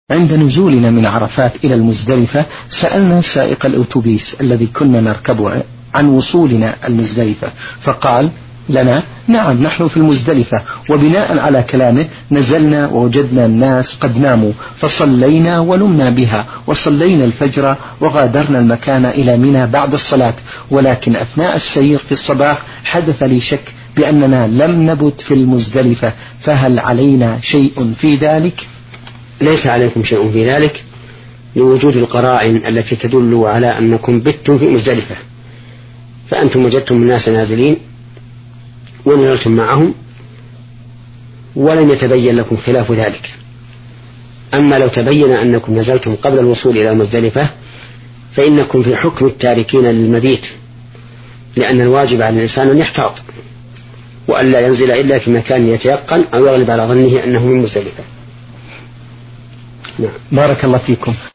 عند نزولنا من عرفات إلى المزدلفة سألنا سائق الأوتوبيس الذي كنا نركبه عن وصولنا المزدلفة، فقال لنا نعم نحن في المزدلفة، وبناء على كلامه نزلنا ووجدنا الناس قد ناموا فصلينا ونمنا بها وصلينا الفجر وغادرنا المكان إلى منى بعد الصلاة، ولكن أثناء السير في الصباح حدث لي شك بأننا لم نبت في المزدلفة، فهل علينا شيء في ذلك؟ ليس عليكم شيء في ذلك لوجود القرائن التي تدل على أنكم بتم في مزدلفة، فأنتم وجدتم الناس نازلين ونزلتم معهم ولم يتبين لكم خلاف ذلك. أما لو تبين أنكم نزلتم قبل الوصول إلى مزدلفة فإنكم في حكم التاركين للمبيت، لأن الواجب على الإنسان أن يحتاط وألا ينزل إلا في مكان يتيقن أو يغلب على ظنه أنه من مزدلفة. بارك الله فيكم.